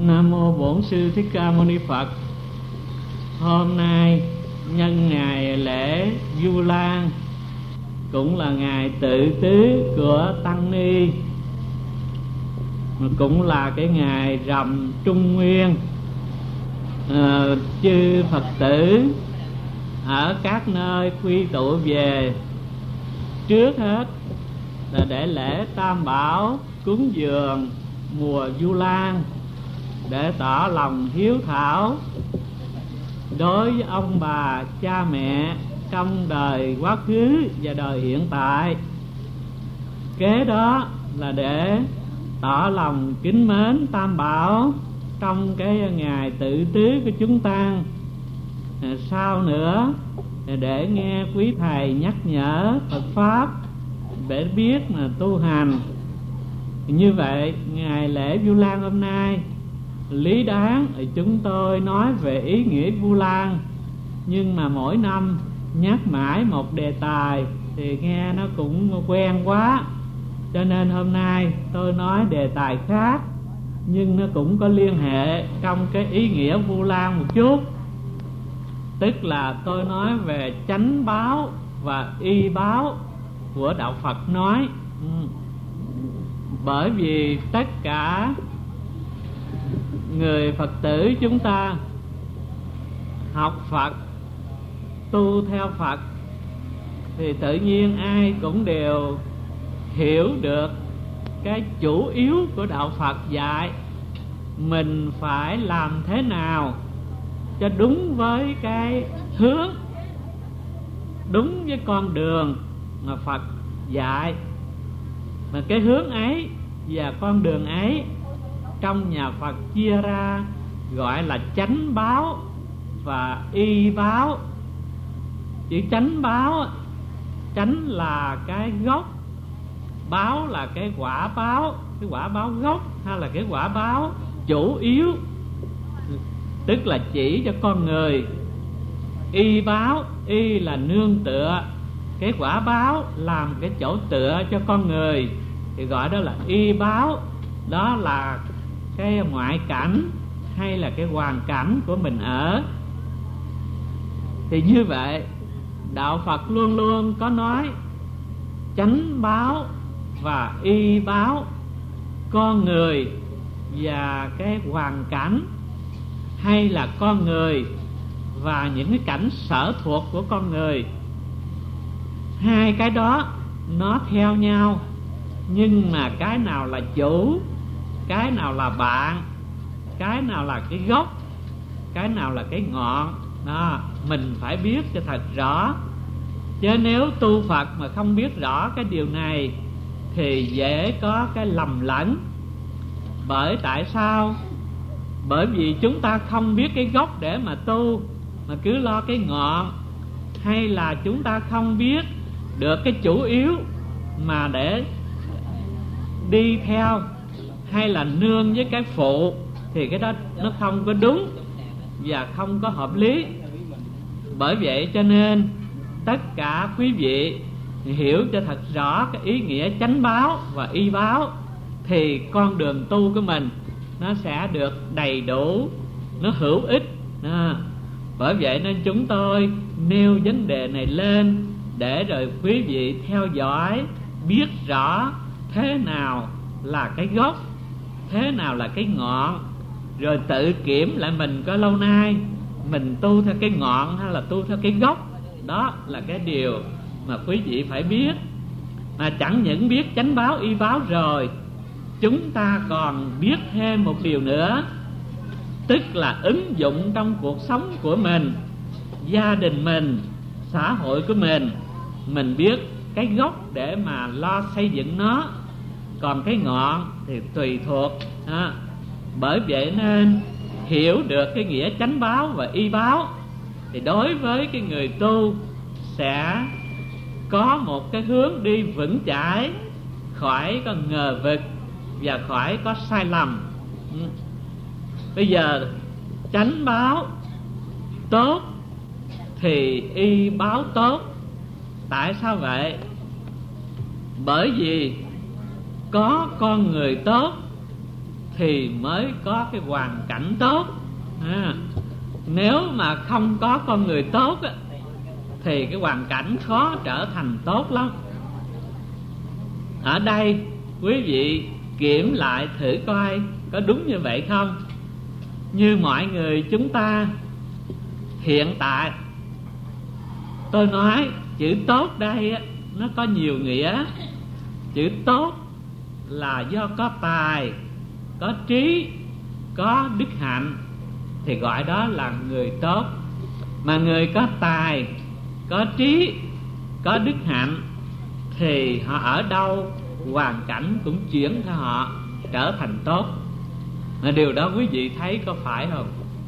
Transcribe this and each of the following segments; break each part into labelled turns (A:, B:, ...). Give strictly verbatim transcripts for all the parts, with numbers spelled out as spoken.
A: Nam mô Bổn Sư Thích Ca Mâu Ni Phật. Hôm nay nhân ngày lễ Vu Lan, cũng là ngày tự tứ của tăng ni, cũng là cái ngày rằm Trung Nguyên. à, Chư Phật tử ở các nơi quy tụ về, trước hết là để lễ Tam Bảo cúng dường mùa Vu Lan, để tỏ lòng hiếu thảo đối với ông bà cha mẹ trong đời quá khứ và đời hiện tại. Kế đó là để tỏ lòng kính mến Tam Bảo trong cái ngày tự tứ của chúng ta. Sau nữa để nghe quý thầy nhắc nhở Phật pháp để biết mà tu hành. Như vậy ngày lễ Vu Lan hôm nay lý đáng thì chúng tôi nói về ý nghĩa Vu Lan, nhưng mà mỗi năm nhắc mãi một đề tài thì nghe nó cũng quen quá, cho nên hôm nay tôi nói đề tài khác, nhưng nó cũng có liên hệ trong cái ý nghĩa Vu Lan một chút. Tức là tôi nói về chánh báo và y báo của đạo Phật nói. ừ. Bởi vì tất cả người Phật tử chúng ta học Phật, tu theo Phật, thì tự nhiên ai cũng đều hiểu được cái chủ yếu của đạo Phật dạy mình phải làm thế nào cho đúng với cái hướng, đúng với con đường mà Phật dạy. Mà cái hướng ấy và con đường ấy trong nhà Phật chia ra gọi là chánh báo và y báo. Chữ chánh báo, chánh là cái gốc, báo là cái quả báo, cái quả báo gốc hay là cái quả báo chủ yếu, tức là chỉ cho con người. Y báo, y là nương tựa, cái quả báo làm cái chỗ tựa cho con người thì gọi đó là y báo. Đó là cái ngoại cảnh hay là cái hoàn cảnh của mình ở. Thì như vậy đạo Phật luôn luôn có nói chánh báo và y báo, con người và cái hoàn cảnh, hay là con người và những cái cảnh sở thuộc của con người. Hai cái đó nó theo nhau, nhưng mà cái nào là chủ, cái nào là bạn, cái nào là cái gốc, cái nào là cái ngọn đó, mình phải biết cho thật rõ. Chứ nếu tu Phật mà không biết rõ cái điều này thì dễ có cái lầm lẫn. Bởi tại sao? Bởi vì chúng ta không biết cái gốc để mà tu, mà cứ lo cái ngọn, hay là chúng ta không biết được cái chủ yếu mà để đi theo, hay là nương với cái phụ, thì cái đó nó không có đúng và không có hợp lý. Bởi vậy cho nên tất cả quý vị hiểu cho thật rõ cái ý nghĩa chánh báo và y báo, thì con đường tu của mình nó sẽ được đầy đủ, nó hữu ích. à, Bởi vậy nên chúng tôi nêu vấn đề này lên để rồi quý vị theo dõi, biết rõ thế nào là cái gốc, thế nào là cái ngọn, rồi tự kiểm lại mình có lâu nay mình tu theo cái ngọn hay là tu theo cái gốc. Đó là cái điều mà quý vị phải biết. Mà chẳng những biết chánh báo y báo rồi, chúng ta còn biết thêm một điều nữa, tức là ứng dụng trong cuộc sống của mình, gia đình mình, xã hội của mình. Mình biết cái gốc để mà lo xây dựng nó, còn cái ngọn thì tùy thuộc. à, Bởi vậy nên hiểu được cái nghĩa chánh báo và y báo, thì đối với cái người tu sẽ có một cái hướng đi vững chãi, khỏi có ngờ vực và khỏi có sai lầm. Bây giờ chánh báo tốt thì y báo tốt. Tại sao vậy? Bởi vì có con người tốt thì mới có cái hoàn cảnh tốt. à, Nếu mà không có con người tốt á, thì cái hoàn cảnh khó trở thành tốt lắm. Ở đây quý vị kiểm lại thử coi có đúng như vậy không. Như mọi người chúng ta hiện tại, tôi nói chữ tốt đây á, nó có nhiều nghĩa. Chữ tốt là do có tài, có trí, có đức hạnh thì gọi đó là người tốt. Mà người có tài, có trí, có đức hạnh thì họ ở đâu hoàn cảnh cũng chuyển theo họ trở thành tốt. Mà điều đó quý vị thấy có phải không?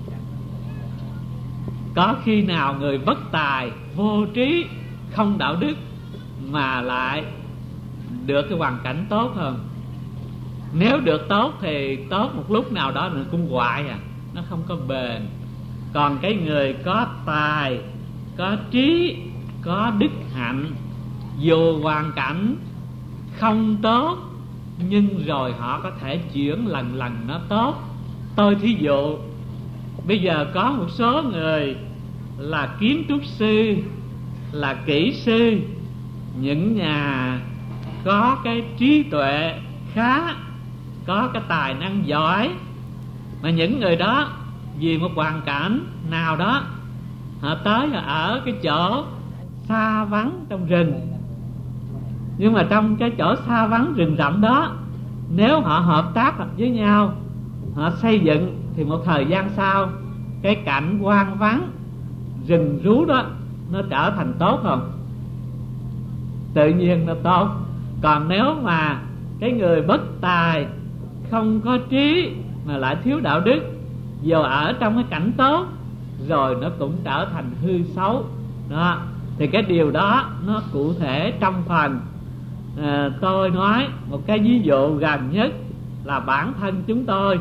A: Có khi nào người bất tài, vô trí, không đạo đức mà lại được cái hoàn cảnh tốt không? Nếu được tốt thì tốt một lúc nào đó nó cũng hoại à, nó không có bền. Còn cái người có tài, có trí, có đức hạnh, dù hoàn cảnh không tốt nhưng rồi họ có thể chuyển lần lần nó tốt. Tôi thí dụ, bây giờ có một số người là kiến trúc sư, là kỹ sư, những nhà có cái trí tuệ khá, có cái tài năng giỏi, mà những người đó vì một hoàn cảnh nào đó họ tới họ ở cái chỗ xa vắng trong rừng. Nhưng mà trong cái chỗ xa vắng rừng rậm đó, nếu họ hợp tác với nhau, họ xây dựng, thì một thời gian sau cái cảnh hoang vắng rừng rú đó nó trở thành tốt không? Tự nhiên nó tốt. Còn nếu mà cái người bất tài, không có trí mà lại thiếu đạo đức, dù ở trong cái cảnh tốt rồi nó cũng trở thành hư xấu đó. Thì cái điều đó nó cụ thể trong phần à, tôi nói một cái ví dụ gần nhất là bản thân chúng tôi.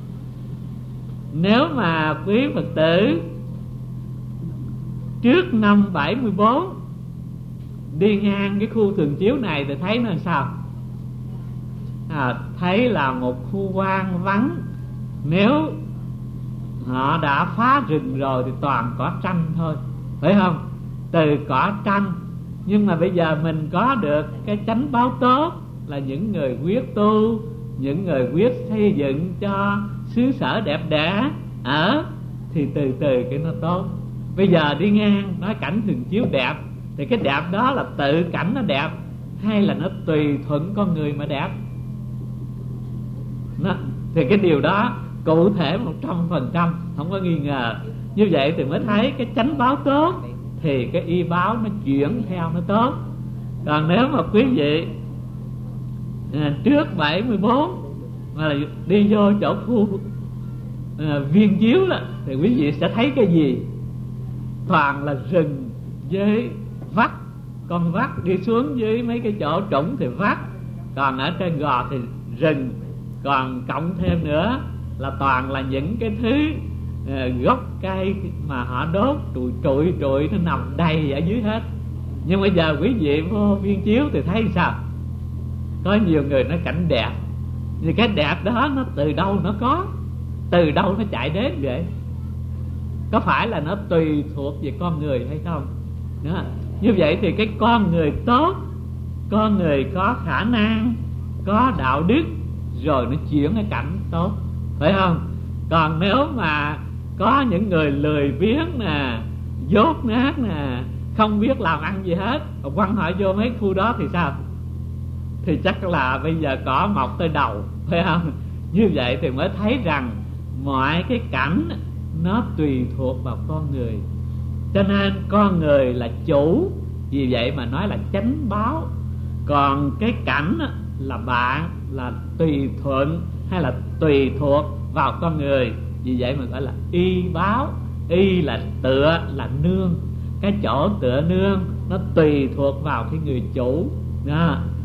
A: Nếu mà quý Phật tử trước năm bảy mươi bốn đi ngang cái khu thường chiếu này thì thấy nó làm sao? À, thấy là một khu hoang vắng. Nếu họ đã phá rừng rồi thì toàn cỏ tranh thôi, phải không? Từ cỏ tranh. Nhưng mà bây giờ mình có được cái chánh báo tốt là những người quyết tu, những người quyết xây dựng cho xứ sở đẹp đẽ ở, thì từ từ cái nó tốt. Bây giờ đi ngang nói cảnh thường chiếu đẹp, thì cái đẹp đó là tự cảnh nó đẹp hay là nó tùy thuận con người mà đẹp? Nó, thì cái điều đó cụ thể một trăm phần trăm, không có nghi ngờ. Như vậy thì mới thấy cái chánh báo tốt thì cái y báo nó chuyển theo nó tốt. Còn nếu mà quý vị à, trước bảy mươi bốn mà đi vô chỗ khu à, viên chiếu đó, thì quý vị sẽ thấy cái gì? Toàn là rừng với vắt, con vắt đi xuống dưới mấy cái chỗ trũng thì vắt, còn ở trên gò thì rừng. Còn cộng thêm nữa là toàn là những cái thứ uh, gốc cây mà họ đốt trụi trụi trụi nó nằm đầy ở dưới hết. Nhưng bây giờ quý vị vô viên chiếu thì thấy sao? Có nhiều người nói cảnh đẹp, nhưng cái đẹp đó nó từ đâu nó có, từ đâu nó chạy đến vậy? Có phải là nó tùy thuộc về con người hay không? Đó. Như vậy thì cái con người tốt, con người có khả năng, có đạo đức, rồi nó chuyển cái cảnh tốt, phải không? Còn nếu mà có những người lười biếng nè, dốt nát nè, không biết làm ăn gì hết, quăng họ vô mấy khu đó thì sao? Thì chắc là bây giờ cỏ mọc tới đầu, phải không? Như vậy thì mới thấy rằng mọi cái cảnh nó tùy thuộc vào con người. Cho nên con người là chủ, vì vậy mà nói là chánh báo. Còn cái cảnh là bạn, là tùy thuận hay là tùy thuộc vào con người, vì vậy mà gọi là y báo. Y là tựa, là nương. Cái chỗ tựa nương nó tùy thuộc vào cái người chủ đó.